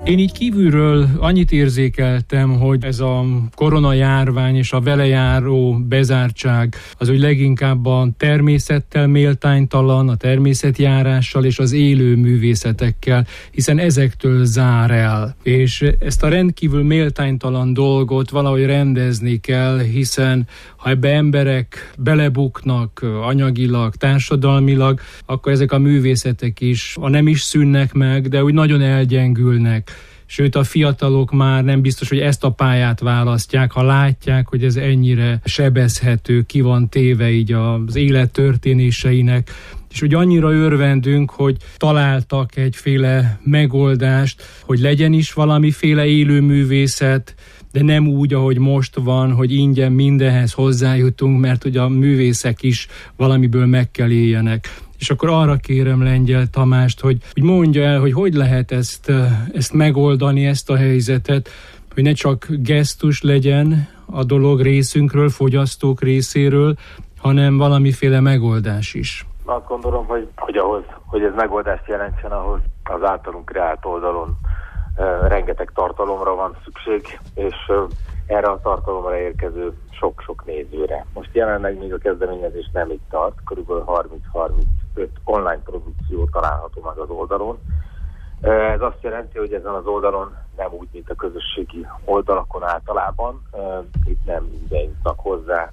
Én így kívülről annyit érzékeltem, hogy ez a koronajárvány és a vele járó bezártság az, hogy leginkább a természettel méltánytalan, a természetjárással és az élő művészetekkel, hiszen ezektől zár el. És ezt a rendkívül méltánytalan dolgot valahogy rendezni kell, hiszen ha ebbe emberek belebuknak anyagilag, társadalmilag, akkor ezek a művészetek is, ha nem is szűnnek meg, de úgy nagyon elgyengülnek. Sőt, a fiatalok már nem biztos, hogy ezt a pályát választják, ha látják, hogy ez ennyire sebezhető, ki van téve így az élet történéseinek. És úgy annyira örvendünk, hogy találtak egyféle megoldást, hogy legyen is valamiféle élőművészet, de nem úgy, ahogy most van, hogy ingyen mindenhez hozzájutunk, mert ugye a művészek is valamiből meg kell éljenek. És akkor arra kérem Lengyel Tamást, hogy mondja el, hogy lehet ezt megoldani, ezt a helyzetet, hogy ne csak gesztus legyen a dolog részünkről, fogyasztók részéről, hanem valamiféle megoldás is. Azt gondolom, hogy ahhoz, hogy ez megoldást jelentsen, ahhoz az általunk kreált oldalon rengeteg tartalomra van szükség, és erre a tartalomra érkező sok-sok nézőre. Most jelenleg még a kezdeményezés nem itt tart, körülbelül 30-35 online produkció található meg az oldalon. Ez azt jelenti, hogy ezen az oldalon nem úgy, mint a közösségi oldalakon általában. Itt nem ingyen jutnak hozzá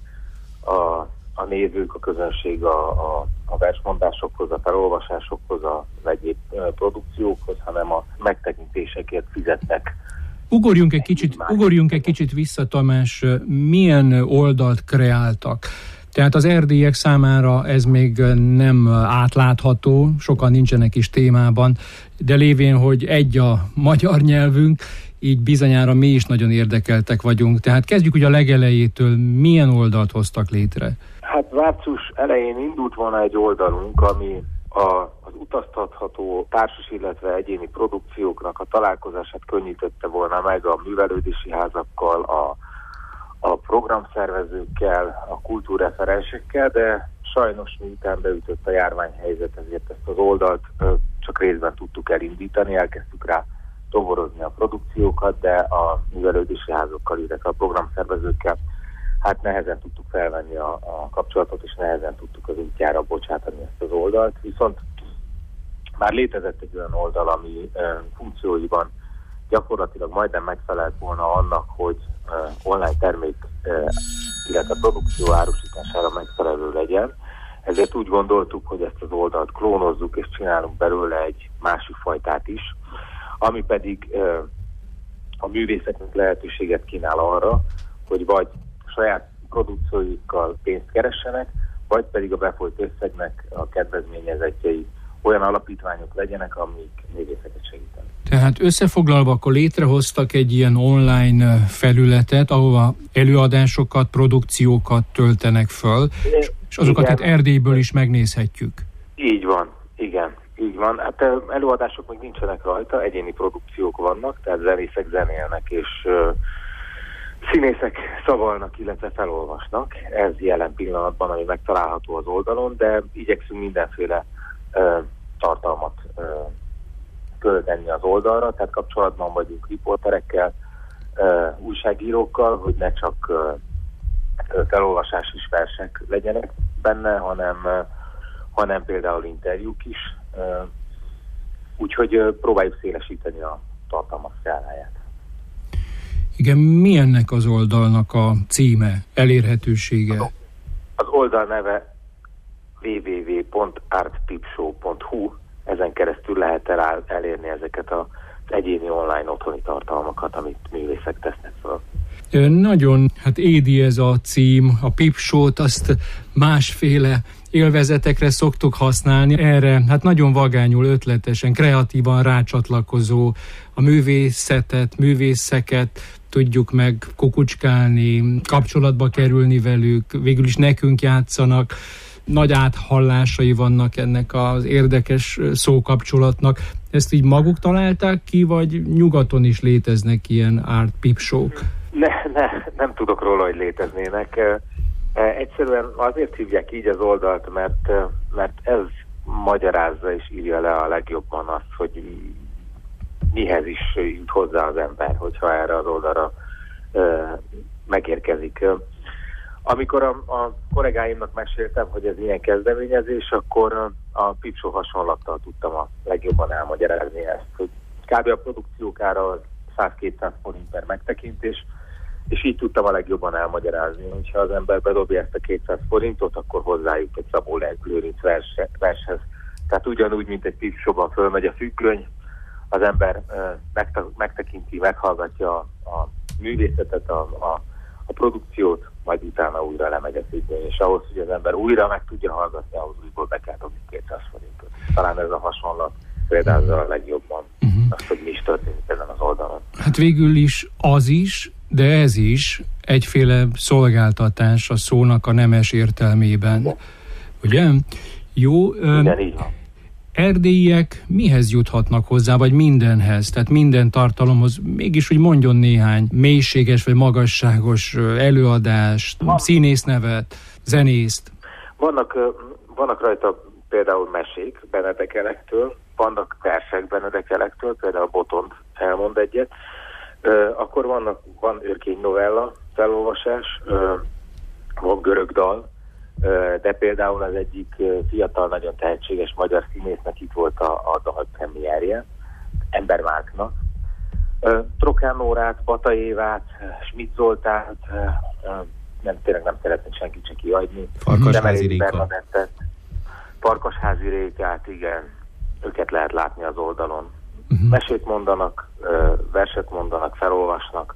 a nézők, a közönség a versmondásokhoz, a felolvasásokhoz, az egyéb produkciókhoz, hanem a megtekintésekért fizetnek. Ugorjunk egy kicsit vissza, Tamás, milyen oldalt kreáltak? Tehát az erdélyiek számára ez még nem átlátható, sokan nincsenek is témában, de lévén, hogy egy a magyar nyelvünk, így bizonyára mi is nagyon érdekeltek vagyunk. Tehát kezdjük ugye a legelejétől, milyen oldalt hoztak létre? Hát március elején indult volna egy oldalunk, ami az utaztatható társas, illetve egyéni produkcióknak a találkozását könnyítette volna meg a művelődési házakkal, a programszervezőkkel, a kultúrreferensekkel, de sajnos miután beütött a járványhelyzet, ezért ezt az oldalt csak részben tudtuk elindítani, elkezdtük rá toborozni a produkciókat, de a művelődési házakkal, illetve a programszervezőkkel hát nehezen tudtuk felvenni a kapcsolatot, és nehezen tudtuk az útjára bocsátani ezt az oldalt. Viszont már létezett egy olyan oldal, ami funkcióiban gyakorlatilag majdnem megfelelt volna annak, hogy online termék, illetve produkció árusítására megfelelő legyen. Ezért úgy gondoltuk, hogy ezt az oldalt klónozzuk, és csinálunk belőle egy másik fajtát is, ami pedig a művészeknek lehetőséget kínál arra, hogy vagy saját produkcióikkal pénzt keressenek, vagy pedig a befolyt összegnek a kedvezményezettjei olyan alapítványok legyenek, amik művészeket segítenek. Tehát összefoglalva akkor létrehoztak egy ilyen online felületet, ahova előadásokat, produkciókat töltenek föl, és azokat itt Erdélyből is megnézhetjük. Így van, igen, így van. Hát előadások még nincsenek rajta, egyéni produkciók vannak, tehát zenészek zenélnek, és színészek szavalnak, illetve felolvasnak. Ez jelen pillanatban, ami megtalálható az oldalon, de igyekszünk mindenféle tartalmat költeni az oldalra, tehát kapcsolatban vagyunk riporterekkel, újságírókkal, hogy ne csak felolvasásos versek legyenek benne, hanem például interjúk is. Úgyhogy próbáljuk szélesíteni a tartalmak skáláját. Igen, mi ennek az oldalnak a címe, elérhetősége? Az oldal neve www.artpipshow.hu, ezen keresztül lehet elérni ezeket az egyéni online otthoni tartalmakat, amit művészek tesznek fel. Nagyon, édi ez a cím, a Pipshow-t, azt másféle élvezetekre szoktuk használni. Erre nagyon vagányul, ötletesen, kreatívan rácsatlakozó a művészetet, művészeket tudjuk meg kukucskálni, kapcsolatba kerülni velük, végül is nekünk játszanak. Nagy áthallásai vannak ennek az érdekes szókapcsolatnak. Ezt így maguk találták ki, vagy nyugaton is léteznek ilyen art pipshow-k? Nem tudok róla, hogy léteznének. Egyszerűen azért hívják így az oldalt, mert ez magyarázza és írja le a legjobban azt, hogy mihez is jut hozzá az ember, hogyha erre az oldalra megérkezik. Amikor a kollégáimnak meséltem, hogy ez ilyen kezdeményezés, akkor a Pipsó hasonlattal tudtam a legjobban elmagyarázni ezt, hogy kb. A produkciók ára 100-200 forint per megtekintés, és így tudtam a legjobban elmagyarázni, hogyha az ember bedobja ezt a 200 forintot, akkor hozzájuk egy Szabó Lőrinc vershez. Tehát ugyanúgy, mint egy Pipsóban fölmegy a függöny, az ember megtekinti, meghallgatja a művészetet, a produkciót, majd utána újra lemegy a függöny, és ahhoz, hogy az ember újra meg tudja hallgatni, ahhoz újból be kell dobni 200 forintot. Talán ez a hasonlat példázza a legjobban azt, hogy mi is történik ezen az oldalon. Hát végül is, de ez is egyféle szolgáltatás a szónak a nemes értelmében. Ugye? Jó. Igen, így van. Erdélyiek mihez juthatnak hozzá, vagy mindenhez, tehát minden tartalomhoz, mégis úgy mondjon néhány mélységes vagy magasságos előadást, színésznevet, zenészt. Vannak rajta például mesék Benedek Elektől, vannak versek Benedek Elektől, például Botond elmond egyet, akkor van őrkény novella felolvasás, van görög dal, de például az egyik fiatal, nagyon tehetséges magyar színésznek itt volt a dal premierje, Ember Márknak. Trokán Nórát, Bata Évát, Schmidt Zoltánt, tényleg nem szeretnék senkit se kihagyni. Farkasházi Réka. Farkasházi Rékát, igen, őket lehet látni az oldalon. Mesét mondanak, verset mondanak, felolvasnak.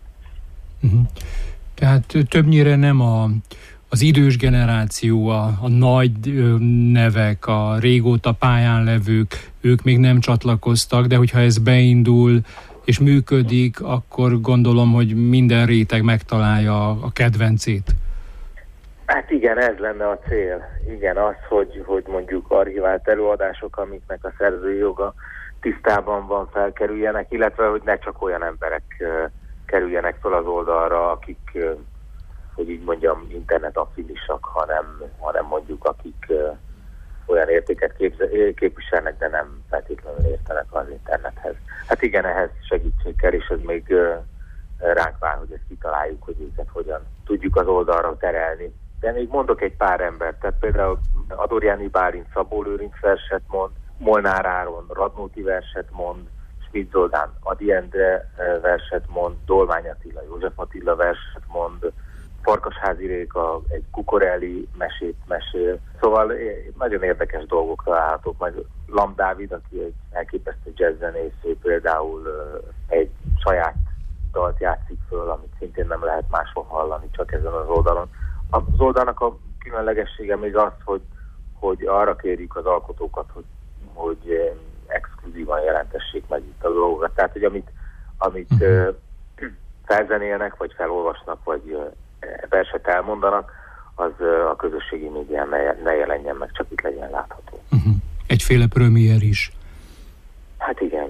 Tehát többnyire nem az idős generáció, a nagy nevek, a régóta pályán levők, ők még nem csatlakoztak, de hogyha ez beindul és működik, akkor gondolom, hogy minden réteg megtalálja a kedvencét. Hát igen, ez lenne a cél. Igen, az, hogy mondjuk archivált előadások, amiknek a szerzői joga tisztában van, felkerüljenek, illetve hogy ne csak olyan emberek kerüljenek fel az oldalra, akik, hogy így mondjam, internetaffinisak, hanem mondjuk akik olyan értéket képviselnek, de nem feltétlenül értenek az internethez. Hát igen, ehhez segítség kell, és ez még ránk vár, hogy ezt kitaláljuk, hogy őket hogyan tudjuk az oldalra terelni. De még mondok egy pár embert, tehát például Adorjáni Bálint Szabó Lőrinc verset mond, Molnár Áron Radnóti verset mond, Schmidt Zoltán Ady Endre verset mond, Dolmány Attila József Attila verset mond, Farkasházi Réka egy Kukorelli mesét mesél. Szóval nagyon érdekes dolgok találhatók. Majd Lamb Dávid, aki egy elképesztő jazzzenész, például egy saját dalt játszik föl, amit szintén nem lehet máshol hallani, csak ezen az oldalon. Az oldalnak a különlegessége még az, hogy arra kérjük az alkotókat, hogy exkluzívan jelentessék meg itt a dolgokat. Tehát, hogy amit felzenélnek, vagy felolvasnak, vagy verset elmondanak, az a közösségi médián ne jelenjen meg, csak itt legyen látható. Egyféle premier is. Hát igen.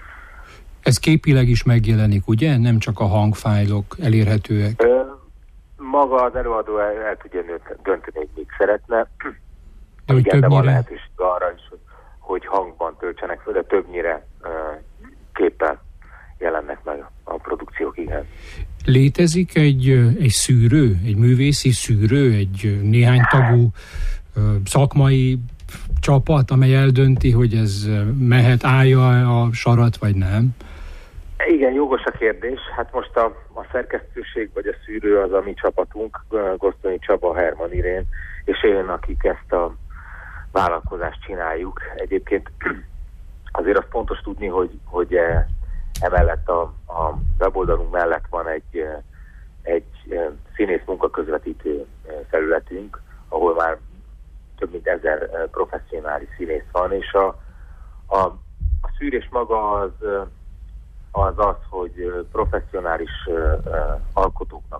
Ez képileg is megjelenik, ugye? Nem csak a hangfájlok elérhetőek. Maga az előadó el tudja dönteni, hogy még szeretne. De hogy igen, többnyire... de van lehetőség arra is, hogy hangban töltsenek föl, de többnyire képpel jelennek meg a produkciók, igen. Létezik egy szűrő, egy művészi szűrő, egy néhány tagú szakmai csapat, amely eldönti, hogy ez állja a sarat, vagy nem? Igen, jogos a kérdés. Hát most a szerkesztőség vagy a szűrő az a mi csapatunk, Gosztonyi Csaba, Herman Irén, és én, akik ezt a vállalkozást csináljuk. Egyébként azért azt fontos tudni, hogy emellett a weboldalunk mellett van egy színész munkaközvetítő felületünk, ahol már több mint 1000 professzionális színész van, és a szűrés maga az, hogy professzionális alkotóknak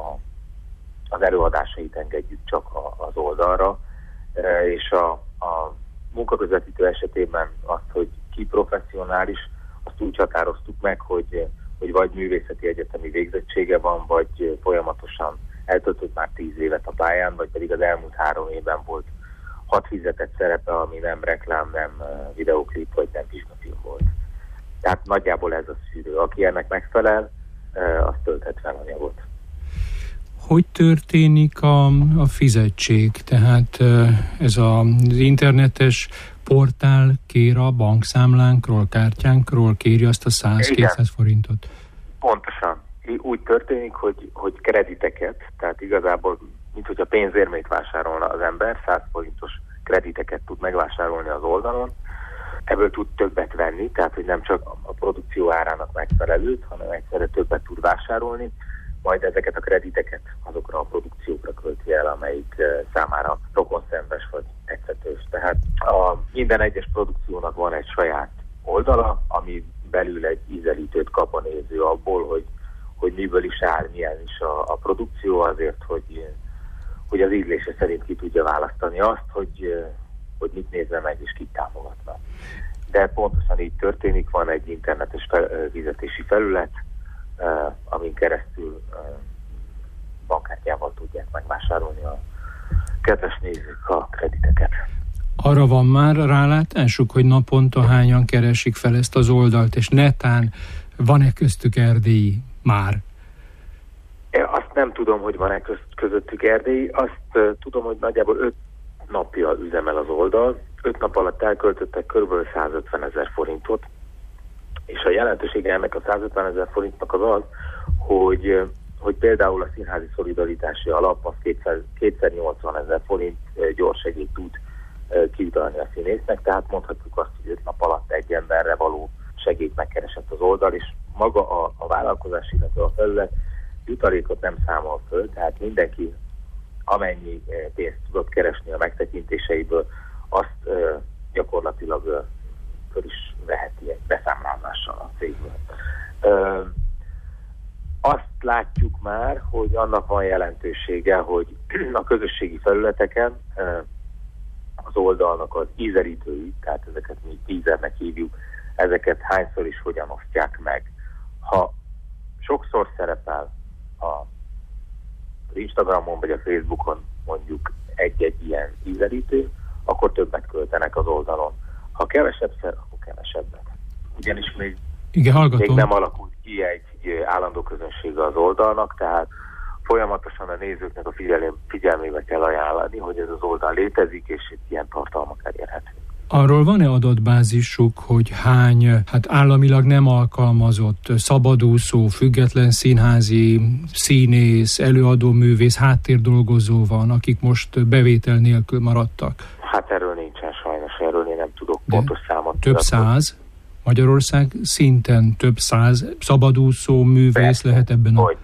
az előadásait engedjük csak az oldalra, és a munkaközvetítő esetében azt, hogy ki professzionális, azt úgy határoztuk meg, hogy vagy művészeti egyetemi végzettsége van, vagy folyamatosan eltöltött már 10 évet a pályán, vagy pedig az elmúlt 3 évben volt 6 fizetett szerepe, ami nem reklám, nem videóklip, vagy nem vizsgafilm volt. Tehát nagyjából ez a szűrő. Aki ennek megfelel, az tölthet fel anyagot. Hogy történik a fizetség? Tehát ez az internetes portál kér a bankszámlánkról, kártyánkról, kéri azt a 100-200 forintot? Pontosan. Úgy történik, hogy krediteket, tehát igazából, mint hogyha pénzérmét vásárolna az ember, 100 forintos krediteket tud megvásárolni az oldalon, ebből tud többet venni, tehát hogy nem csak a produkció árának megfelelőt, hanem egyszerre többet tud vásárolni, majd ezeket a krediteket azokra a produkciókra költi el, amelyik számára rokonszenves vagy tetszetős. Tehát minden egyes produkciónak van egy saját oldala, ami belül egy ízelítőt kap a néző abból, hogy miből is áll, milyen is a produkció, azért, hogy az ízlése szerint ki tudja választani azt, hogy mit nézve meg és kit támogatna. De pontosan így történik, van egy internetes fizetési felület, amin keresztül bankkártyával tudják megvásárolni a kedves nézők a krediteket. Arra van már rálátásuk, hogy naponta hányan keresik fel ezt az oldalt, és netán van-e köztük erdélyi már? Azt nem tudom, hogy van-e közöttük erdélyi. Azt tudom, hogy nagyjából 5 napja üzemel az oldal. 5 nap alatt elköltöttek kb. 150 000 forintot, és a jelentősége ennek a 150 000 forintnak az, hogy például a Színházi Szolidaritási Alap az 280 000 forint gyorssegélyt tud kiutalni a színésznek, tehát mondhatjuk azt, hogy 5 nap alatt egy emberre való segélyt megkeresett az oldal, és maga a vállalkozás, illetve a felület jutalékot nem számol föl, tehát mindenki amennyi pénzt tudott keresni a megtekintéseiből, azt gyakorlatilag föl is veheti egy beszámlálással a cégből. Azt látjuk már, hogy annak van jelentősége, hogy a közösségi felületeken az oldalnak az ízelítői, tehát ezeket mi tízernek hívjuk, ezeket hányszor is hogyan osztják meg. Ha sokszor szerepel az Instagramon vagy a Facebookon mondjuk egy-egy ilyen ízelítő, akkor többet költenek az oldalon. Ha kevesebbszer, akkor kevesebbet. Ugyanis még nem alakult ki egy állandó közönsége az oldalnak, tehát folyamatosan a nézőknek a figyelmébe kell ajánlani, hogy ez az oldal létezik, és itt ilyen tartalmak elérhető. Arról van-e adatbázisuk, hogy hány államilag nem alkalmazott, szabadúszó, független színházi, színész, előadóművész, háttérdolgozó van, akik most bevétel nélkül maradtak? Hát erről nincsen sajnos, erről én nem tudok pontos számot. Több száz? Magyarország szinten több száz szabadúszó művész lehet ebben a...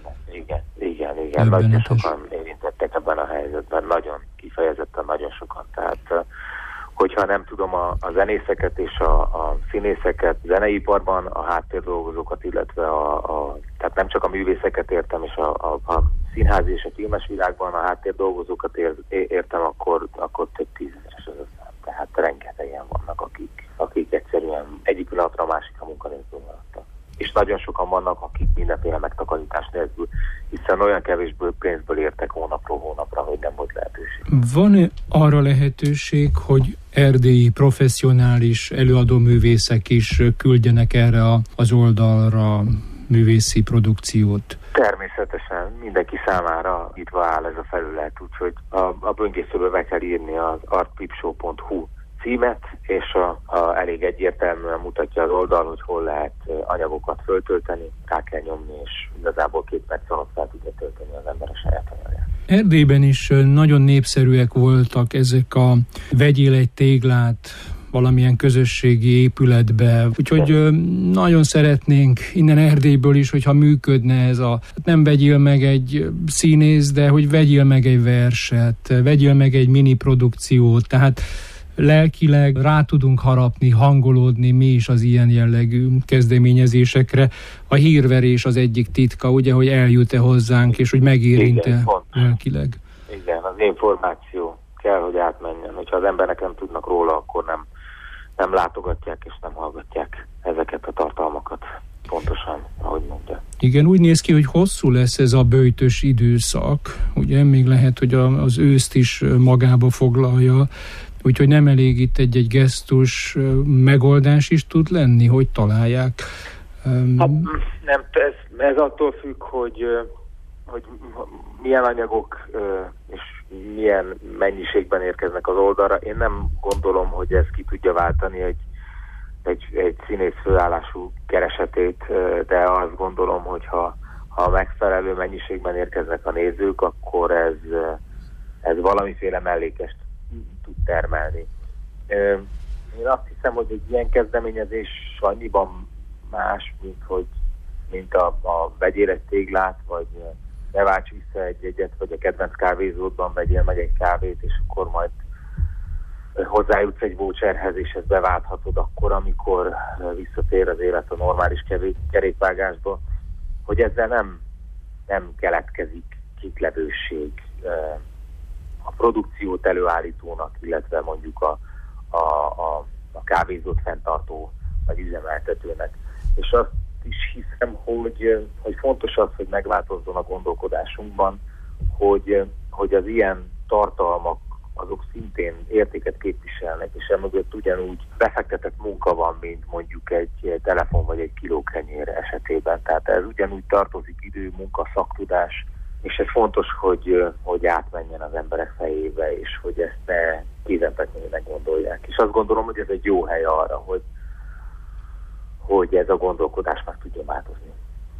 Igen. Nagyon sokan érintettek ebben a helyzetben, nagyon kifejezetten nagyon sokan. Tehát hogyha nem tudom a zenészeket és a színészeket, zeneiparban a háttérdolgozókat, illetve tehát nem csak a művészeket értem, és a színházi és a filmes világban a háttérdolgozókat értem, akkor több tízezeres az a szám. Tehát rengetegen vannak, akik egyszerűen egyik pillanatra a másikra munkanélkül maradtak. És nagyon sokan vannak, akik mindenféle megtakarítás nélkül, hiszen olyan kevésből pénzből értek hónapról hónapra, hogy nem volt lehetőség. Van-e arra lehetőség, hogy erdélyi professzionális előadóművészek is küldjenek erre az oldalra művészi produkciót? Természetesen mindenki számára nyitva áll ez a felület, úgyhogy a böngészőbe be kell írni az artpipshow.hu címet, és elég egyértelműen mutatja az oldal, hogy hol lehet anyagokat föltölteni, rá kell nyomni, és igazából 2 perc alatt fel tudja tölteni az ember a saját anyagját. Erdélyben is nagyon népszerűek voltak ezek a vegyél egy téglát valamilyen közösségi épületbe. Úgyhogy nagyon szeretnénk innen Erdélyből is, hogyha működne ez nem vegyél meg egy színész, de hogy vegyél meg egy verset, vegyél meg egy mini produkciót, tehát lelkileg rá tudunk harapni, hangolódni mi is az ilyen jellegű kezdeményezésekre. A hírverés az egyik titka, ugye, hogy eljut-e hozzánk, és hogy megérint-e lelkileg. Igen, az információ kell, hogy átmenjen. Hogyha az emberek nem tudnak róla, akkor nem látogatják és nem hallgatják ezeket a tartalmakat. Pontosan, ahogy mondja. Igen, úgy néz ki, hogy hosszú lesz ez a böjtös időszak. Ugye még lehet, hogy az őszt is magába foglalja. Úgyhogy nem elég itt egy gesztus, megoldás is tud lenni, hogy találják. Nem, ez attól függ, hogy milyen anyagok és milyen mennyiségben érkeznek az oldalra. Én nem gondolom, hogy ez ki tudja váltani egy színész főállású keresetét, de azt gondolom, hogy ha megfelelő mennyiségben érkeznek a nézők, akkor ez valamiféle mellékest tud termelni. Én azt hiszem, hogy egy ilyen kezdeményezés annyiban más, mint a vegyél egy téglát, vagy ne válts vissza egy jegyet, vagy a kedvenc kávézódban vegyél meg egy kávét, és akkor majd hozzájutsz egy voucherhez, és ezt beválthatod akkor, amikor visszatér az élet a normális kerékvágásba, hogy ezzel nem keletkezik kitlevőség a produkciót előállítónak, illetve mondjuk a kávézót fenntartó vagy üzemeltetőnek. És azt is hiszem, hogy fontos az, hogy megváltozzon a gondolkodásunkban, hogy az ilyen tartalmak azok szintén értéket képviselnek, és emögött ugyanúgy befektetett munka van, mint mondjuk egy telefon vagy egy kiló kenyér esetében. Tehát ez ugyanúgy tartozik idő, munka, szaktudás, és ez fontos, hogy átmenjen az emberek fejébe, és hogy ezt ne kézenfekvőnek gondolják. És azt gondolom, hogy ez egy jó hely arra, hogy ez a gondolkodás meg tudja változni.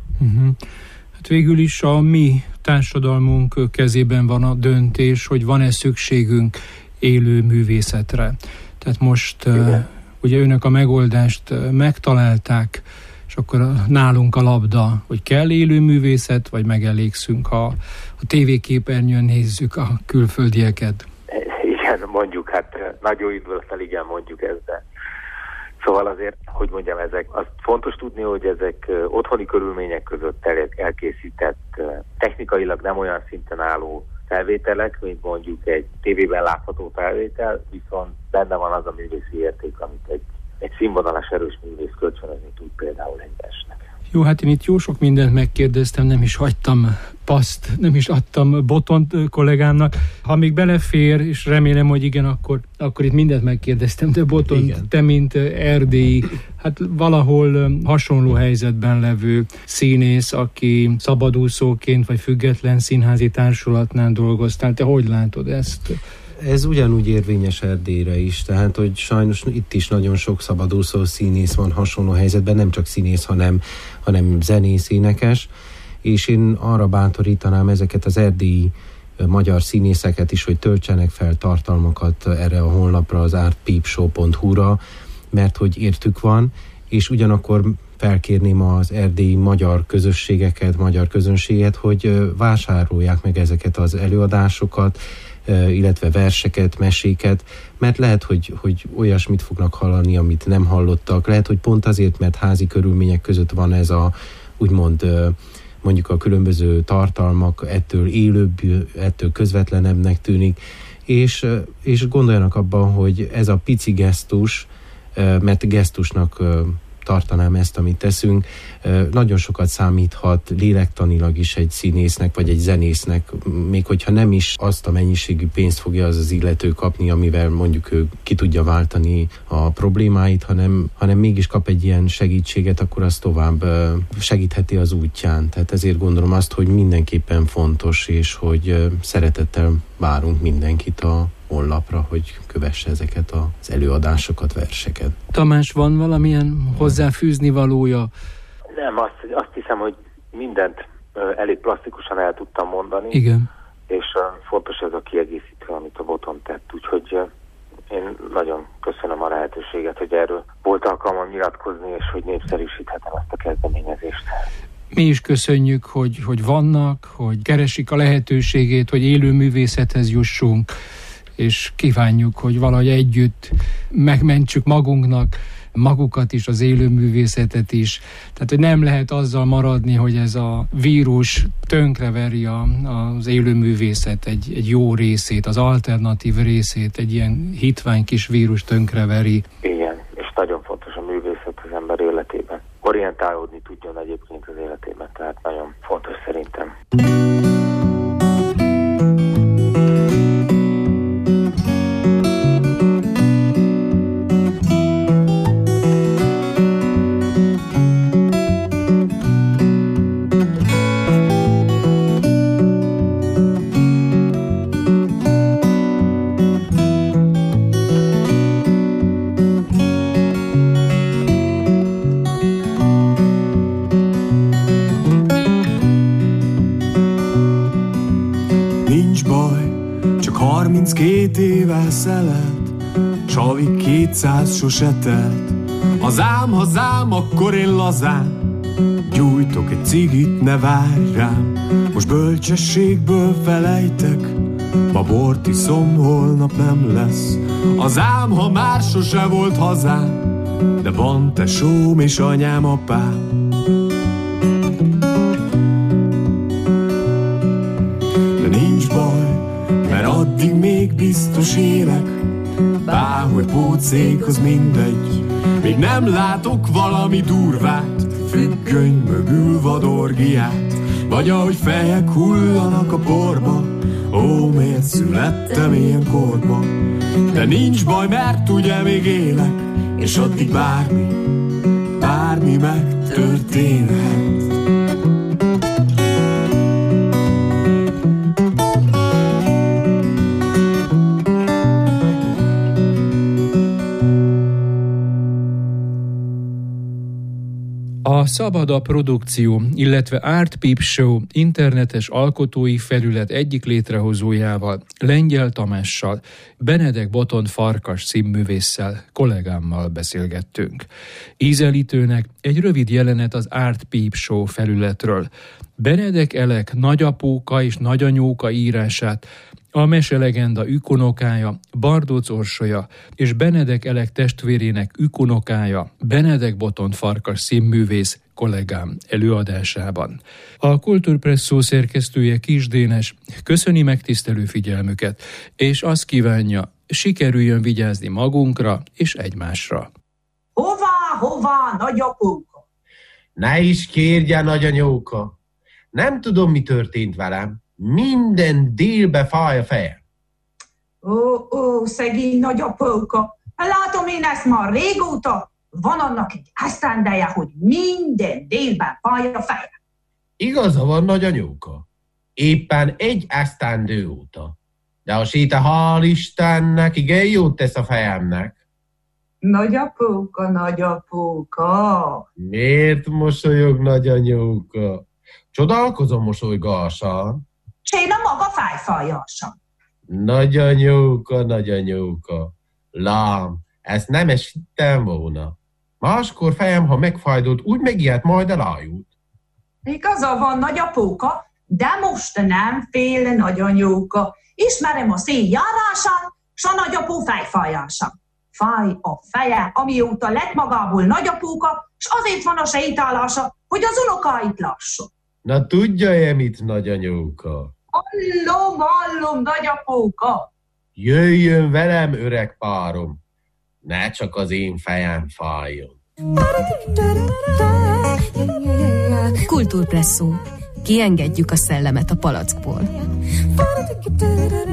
Hát végül is a mi társadalmunk kezében van a döntés, hogy van-e szükségünk élő művészetre. Tehát most ugye önök a megoldást megtalálták, és akkor nálunk a labda, hogy kell élő művészet, vagy megelégszünk, ha a tévéképernyőn nézzük a külföldieket. Igen, mondjuk, hát nagyon indulattal igen, mondjuk ezt, de szóval azért, hogy mondjam, azt fontos tudni, hogy ezek otthoni körülmények között elkészített, technikailag nem olyan szinten álló felvételek, mint mondjuk egy tévében látható felvétel, viszont benne van az a művészi érték, amit egy színvonalas erős művész kölcsönözni tud például egy versnek. Jó, hát én itt jó sok mindent megkérdeztem, nem is hagytam paszt, nem is adtam botont kollégámnak. Ha még belefér, és remélem, hogy igen, akkor itt mindent megkérdeztem, de Botont, igen. Te, mint erdélyi, hát valahol hasonló helyzetben levő színész, aki szabadúszóként vagy független színházi társulatnál dolgoztál, te hogy látod ezt? Ez ugyanúgy érvényes Erdélyre is, tehát hogy sajnos itt is nagyon sok szabadúszó színész van hasonló helyzetben, nem csak színész, hanem zenész, énekes, és én arra bátorítanám ezeket az erdélyi magyar színészeket is, hogy töltsenek fel tartalmakat erre a honlapra, az artpeepshow.hu-ra, mert hogy értük van, és ugyanakkor felkérném az erdélyi magyar közösségeket, magyar közönséget, hogy vásárolják meg ezeket az előadásokat, illetve verseket, meséket, mert lehet, hogy olyasmit fognak hallani, amit nem hallottak. Lehet, hogy pont azért, mert házi körülmények között van ez a, úgymond, mondjuk a különböző tartalmak, ettől élőbb, ettől közvetlenebbnek tűnik, és gondoljanak abban, hogy ez a pici gesztus, mert gesztusnak tartanám ezt, amit teszünk, nagyon sokat számíthat lélektanilag is egy színésznek, vagy egy zenésznek, még hogyha nem is azt a mennyiségű pénzt fogja az illető kapni, amivel mondjuk ő ki tudja váltani a problémáit, hanem mégis kap egy ilyen segítséget, akkor az tovább segítheti az útján. Tehát ezért gondolom azt, hogy mindenképpen fontos, és hogy szeretettel várunk mindenkit a honlapra, hogy kövesse ezeket az előadásokat, verseket. Tamás, van valamilyen hozzáfűzni valója? Nem, azt hiszem, hogy mindent elég plastikusan el tudtam mondani. Igen. És fontos ez a kiegészítő, amit a Botont tett. Úgyhogy én nagyon köszönöm a lehetőséget, hogy erről volt alkalmam nyilatkozni, és hogy népszerűsíthetem ezt a kezdeményezést. Mi is köszönjük, hogy vannak, hogy keresik a lehetőségét, hogy élő művészethez jussunk, és kívánjuk, hogy valahogy együtt megmentsük magukat is, az élőművészetet is. Tehát, hogy nem lehet azzal maradni, hogy ez a vírus tönkreveri az élőművészet egy jó részét, az alternatív részét, egy ilyen hitvány kis vírus tönkreveri. Igen, és nagyon fontos a művészet az ember életében. Orientálódni tudjon egyébként az életében, tehát nagyon fontos szerintem. 32 éve szelet, Csavi 200 sose telt. Az ám hazám, akkor én lazán gyújtok egy cigit, ne várj rám. Most bölcsességből felejtek, ma bort iszom, holnap nem lesz. Az ám, ha már sose volt hazám, de van tesóm és anyám, apám. De nincs baj, mert addig még biztos élek, bárhogy pócék, az mindegy. Még nem látok valami durvát, függöny mögül vadorgiát, vagy ahogy fejek hullanak a porba. Ó, miért születtem ilyen korba? De nincs baj, mert ugye még élek, és addig bármi megtörténhet. A Szabad produkció, illetve Art Peep Show internetes alkotói felület egyik létrehozójával, Lengyel Tamással, Benedek Botond Farkas színművésszel, kollégámmal beszélgettünk. Ízelítőnek egy rövid jelenet az Art Peep Show felületről. Benedek Elek nagyapóka és nagyanyóka írását a meselegenda ükunokája, Bardóc Orsolya és Benedek Elek testvérének ükunokája, Benedek Botond Farkas színművész kollégám előadásában. A Kultúrpresszó szerkesztője Kis Dénes köszöni megtisztelő figyelmüket, és azt kívánja, sikerüljön vigyázni magunkra és egymásra. Hová, nagyapóka? Ne is kérje, nagyanyóka! Nem tudom, mi történt velem. Minden délbe fáj a fejem. Ó, szegény nagyapóka. Látom én ezt már régóta. Van annak egy esztendeje, hogy minden délben fáj a fejem. Igaza van, nagyanyóka. Éppen egy esztendő óta. De a séta, hál' Istennek, igen jót tesz a fejemnek. Nagyapóka. Miért mosolyog, nagyanyóka? Csodálkozom mosolygásan. S én a maga fejfájásom. Nagyanyóka. Lám, ezt nem esítem volna. Máskor fejem, ha megfájdult, úgy megijedt, majd elájult. Igaza van, nagyapóka, de most nem fél nagyanyóka. Ismerem a szél járását, s a nagyapó fejfájását. Fáj a feje, amióta lett magából nagyapóka, s azért van a sétálása, hogy az unokáit lásson. Na tudja-e mit, nagyanyóka? Hallom, nagyapóka. Jöjjön velem, öreg párom, ne csak az én fejem fájjon. Kultúrpresszó. Kiengedjük a szellemet a palackból.